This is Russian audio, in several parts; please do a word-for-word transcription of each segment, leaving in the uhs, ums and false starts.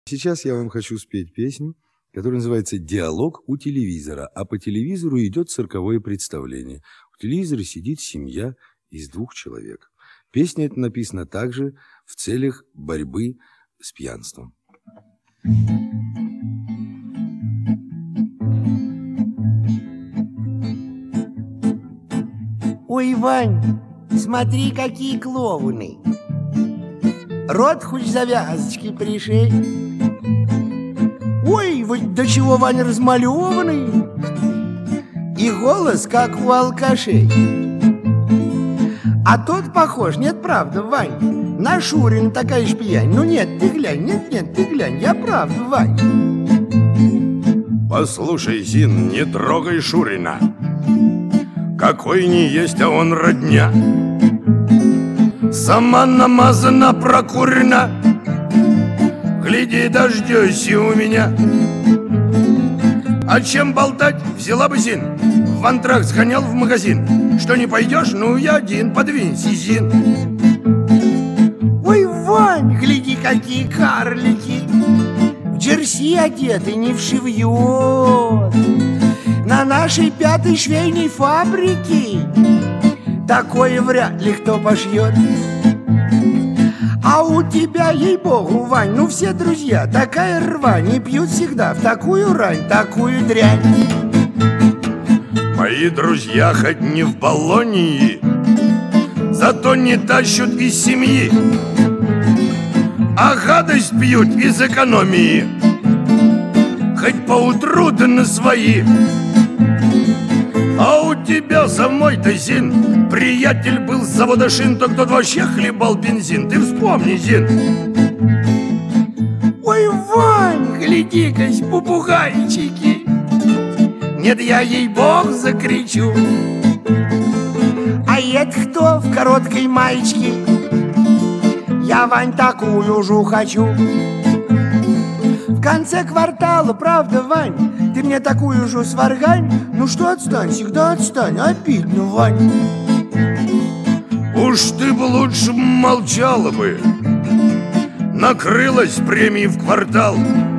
Сейчас я вам хочу спеть песню, которая называется «Диалог у телевизора», а по телевизору идет цирковое представление. У телевизора сидит семья из двух человек. Песня эта написана также в целях борьбы с пьянством. Ой, Вань, смотри, какие клоуны. Рот хоть завязочки пришей. Ой, вот до чего Ваня размалеванный. И голос, как у алкашей. А тот похож, нет, правда, Вань, на Шурина такая ж пьянь. Ну нет, ты глянь, нет, нет, ты глянь, я правда, Вань. Послушай, Зин, не трогай Шурина. Какой не есть, а он родня. Сама намазана, прокурена. Гляди, дождешься у меня. А чем болтать, взяла бы Зин. В антракт сгонял в магазин. Что не пойдешь, ну я один, подвинься, Зин. Ой, Вань, гляди, какие карлики. В джерси одеты, не вшивьет. На нашей пятой швейной фабрике такое вряд ли кто пошьет. А у тебя, ей-богу, Вань, ну все друзья, такая рвань, и пьют всегда в такую рань, такую дрянь. Мои друзья хоть не в Болонии, зато не тащут из семьи, а гадость пьют из экономии, хоть поутру да на свои. А у тебя самой-то, Зин, приятель был с завода шин, то кто вообще хлебал бензин. Ты вспомни, Зин. Ой, Вань, гляди-кась, попугайчики. Нет, я ей-бог закричу. А это кто в короткой маечке? Я, Вань, такую же хочу. В конце квартала, правда, Вань, ты мне такую же сваргань. Ну что, отстань, всегда отстань, обидно, Вань. Уж ты бы лучше молчала бы. Накрылась премией в квартал.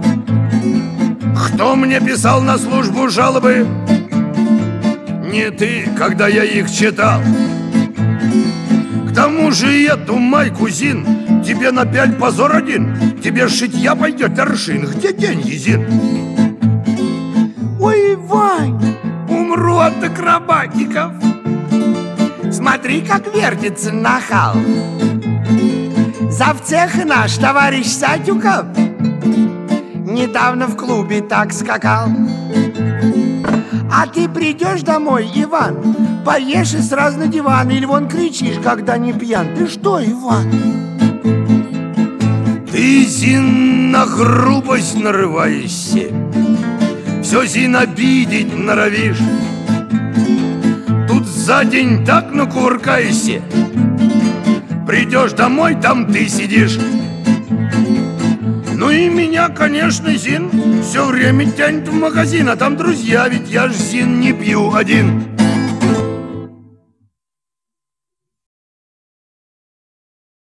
Кто мне писал на службу жалобы? Не ты, когда я их читал. К тому же и эту майку, Зин, тебе напяль позор один. Тебе шитья пойдет аршин. Где деньги, Зин? Ой, Вань, умру от акробатиков. Смотри, как вертится нахал. Завцех наш товарищ Сатюков недавно в клубе так скакал. А ты придешь домой, Иван, поешь и сразу на диван. Или вон кричишь, когда не пьян. Ты что, Иван? Ты, Зин, на грубость нарываешься. Все, Зин, обидеть норовишь. Тут за день так накуркаешься. Придешь домой, там ты сидишь. Ну и меня, конечно, Зин, все время тянет в магазин. А там друзья, ведь я ж, Зин, не пью один.